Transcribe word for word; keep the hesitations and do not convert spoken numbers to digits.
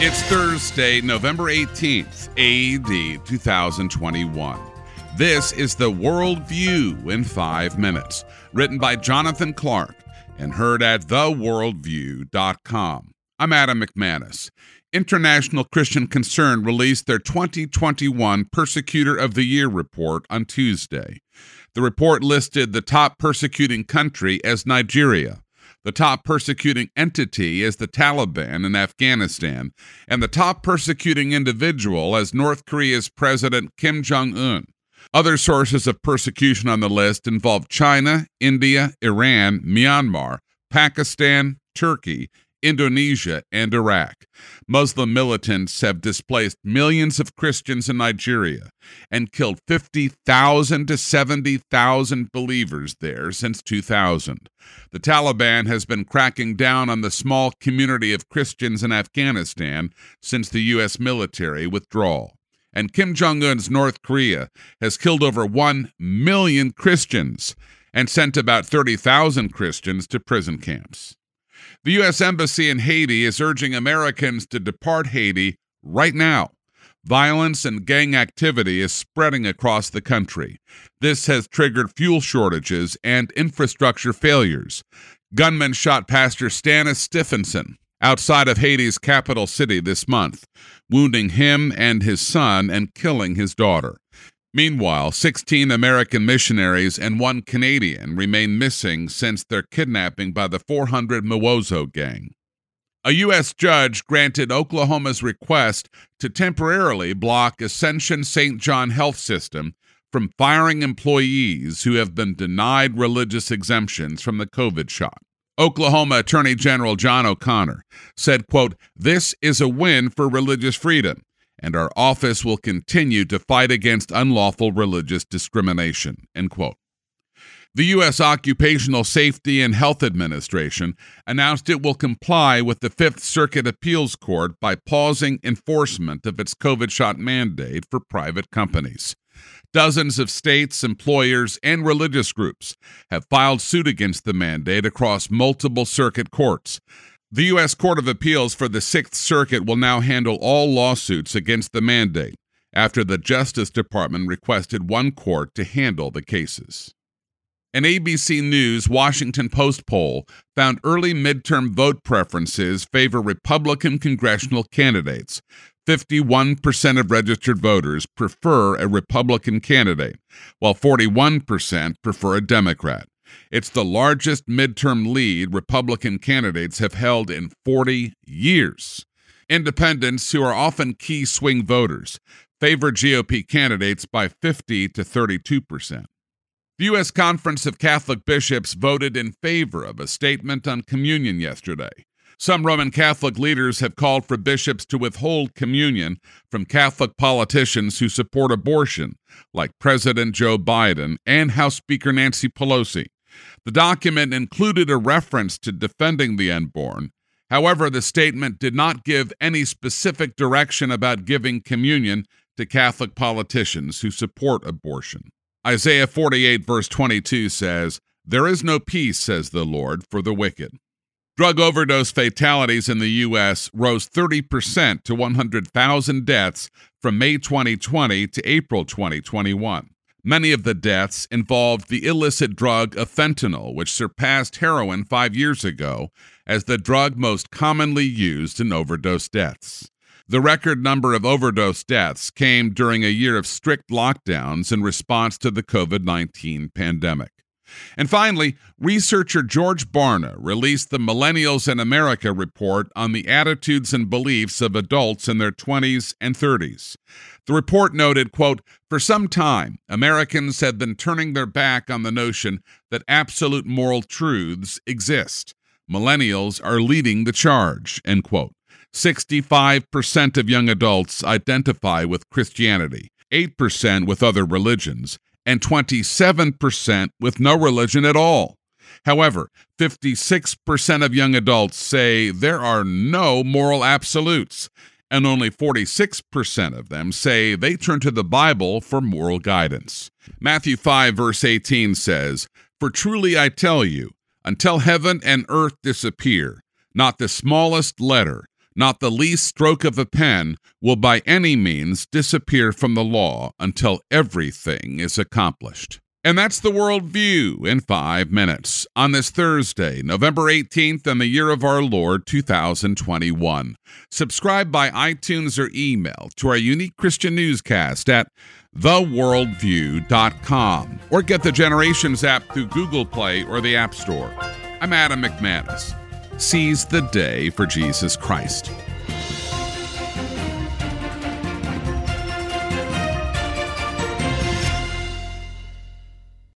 It's Thursday, November eighteenth, A D two thousand twenty-one. This is the World View in five minutes, written by Jonathan Clark and heard at the world view dot com. I'm Adam McManus. International Christian Concern released their twenty twenty-one Persecutor of the Year report on Tuesday. The report listed the top persecuting country as Nigeria, the top persecuting entity as the Taliban in Afghanistan, and the top persecuting individual as North Korea's President Kim Jong-un. Other sources of persecution on the list involve China, India, Iran, Myanmar, Pakistan, Turkey, Indonesia, and Iraq. Muslim militants have displaced millions of Christians in Nigeria and killed fifty thousand to seventy thousand believers there since two thousand. The Taliban has been cracking down on the small community of Christians in Afghanistan since the U S military withdrawal. And Kim Jong-un's North Korea has killed over one million Christians and sent about thirty thousand Christians to prison camps. The U S Embassy in Haiti is urging Americans to depart Haiti right now. Violence and gang activity is spreading across the country. This has triggered fuel shortages and infrastructure failures. Gunmen shot Pastor Stannis Stephenson outside of Haiti's capital city this month, wounding him and his son and killing his daughter. Meanwhile, sixteen American missionaries and one Canadian remain missing since their kidnapping by the four hundred Mwozo gang. A U S judge granted Oklahoma's request to temporarily block Ascension Saint John Health System from firing employees who have been denied religious exemptions from the COVID shot. Oklahoma Attorney General John O'Connor said, quote, "This is a win for religious freedom, and our office will continue to fight against unlawful religious discrimination," end quote. The U S Occupational Safety and Health Administration announced it will comply with the Fifth Circuit Appeals Court by pausing enforcement of its COVID shot mandate for private companies. Dozens of states, employers, and religious groups have filed suit against the mandate across multiple circuit courts. The U S Court of Appeals for the Sixth Circuit will now handle all lawsuits against the mandate after the Justice Department requested one court to handle the cases. An A B C News Washington Post poll found early midterm vote preferences favor Republican congressional candidates. fifty-one percent of registered voters prefer a Republican candidate, while forty-one percent prefer a Democrat. It's the largest midterm lead Republican candidates have held in forty years. Independents, who are often key swing voters, favor G O P candidates by fifty to thirty-two percent. The U S Conference of Catholic Bishops voted in favor of a statement on communion yesterday. Some Roman Catholic leaders have called for bishops to withhold communion from Catholic politicians who support abortion, like President Joe Biden and House Speaker Nancy Pelosi. The document included a reference to defending the unborn. However, the statement did not give any specific direction about giving communion to Catholic politicians who support abortion. Isaiah forty-eight, verse twenty-two says, "There is no peace, says the Lord, for the wicked." Drug overdose fatalities in the U S rose thirty percent to one hundred thousand deaths from May twenty twenty to April twenty twenty-one. Many of the deaths involved the illicit drug of fentanyl, which surpassed heroin five years ago as the drug most commonly used in overdose deaths. The record number of overdose deaths came during a year of strict lockdowns in response to the COVID nineteen pandemic. And finally, researcher George Barna released the Millennials in America report on the attitudes and beliefs of adults in their twenties and thirties. The report noted, quote, "For some time, Americans have been turning their back on the notion that absolute moral truths exist. Millennials are leading the charge," end quote. sixty-five percent of young adults identify with Christianity, eight percent with other religions, and twenty-seven percent with no religion at all. However, fifty-six percent of young adults say there are no moral absolutes, and only forty-six percent of them say they turn to the Bible for moral guidance. Matthew five, verse eighteen says, "For truly I tell you, until heaven and earth disappear, not the smallest letter, Not the least stroke of a pen will by any means disappear from the law until everything is accomplished. And that's the Worldview in five minutes on this Thursday, November eighteenth, in the year of our Lord, two thousand twenty-one. Subscribe by iTunes or email to our unique Christian newscast at the worldview dot com or get the Generations app through Google Play or the App Store. I'm Adam McManus. Seize the day for Jesus Christ.